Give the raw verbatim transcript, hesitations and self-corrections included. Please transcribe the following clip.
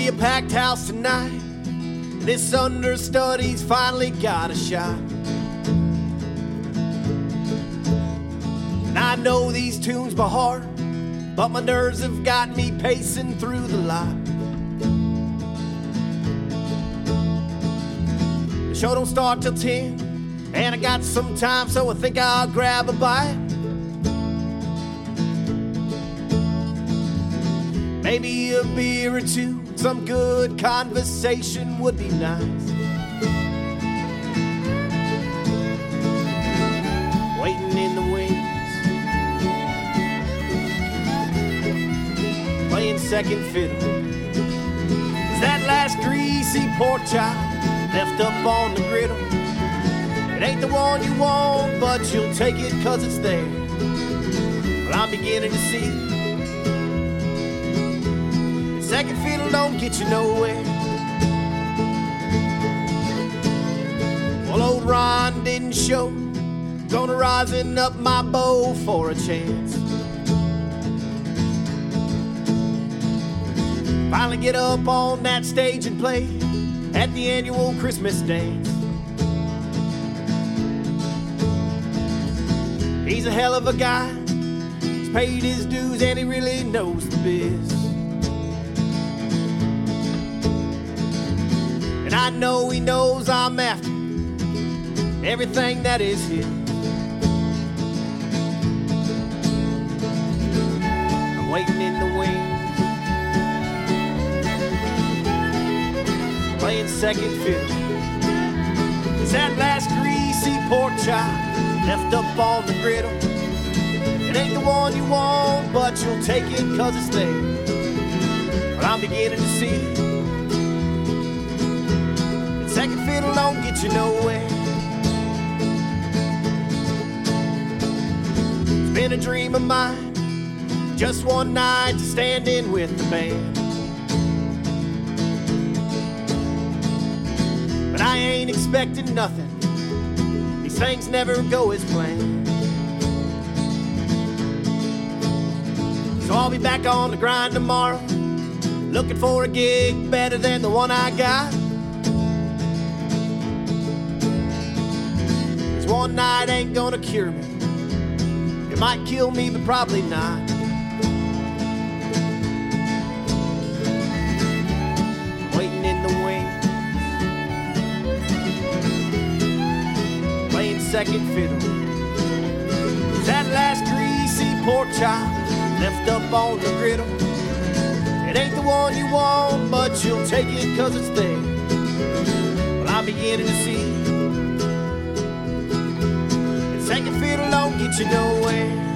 be a packed house tonight. This understudy's finally got a shot. And I know these tunes by heart, but my nerves have got me pacing through the lot. The show don't start till ten, and I got some time, so I think I'll grab a bite. Maybe a beer or two, some good conversation would be nice. Waiting in the wings, playing second fiddle. Is that last greasy pork chop left up on the griddle? It ain't the one you want, but you'll take it 'cause it's there. Well, I'm beginning to see second fiddle don't get you nowhere. Well, old Ron didn't show. Gonna rosin up my bow for a chance. Finally get up on that stage and play at the annual Christmas dance. He's a hell of a guy. He's paid his dues and he really knows the biz. I know he knows I'm after everything that is his. I'm waiting in the wings, playing second fiddle. Is that last greasy pork chop left up on the griddle? It ain't the one you want, but you'll take it 'cause it's there. Well, I'm beginning to see second fiddle don't get you nowhere. It's been a dream of mine, just one night to stand in with the band. But I ain't expecting nothing. These things never go as planned. So I'll be back on the grind tomorrow, looking for a gig better than the one I got. One night ain't gonna cure me. It might kill me, but probably not. Waiting in the wings, playing second fiddle. Is that last greasy pork chop left up on the griddle? It ain't the one you want, but you'll take it 'cause it's there. Well, I'm beginning to see second fiddle don't get you nowhere.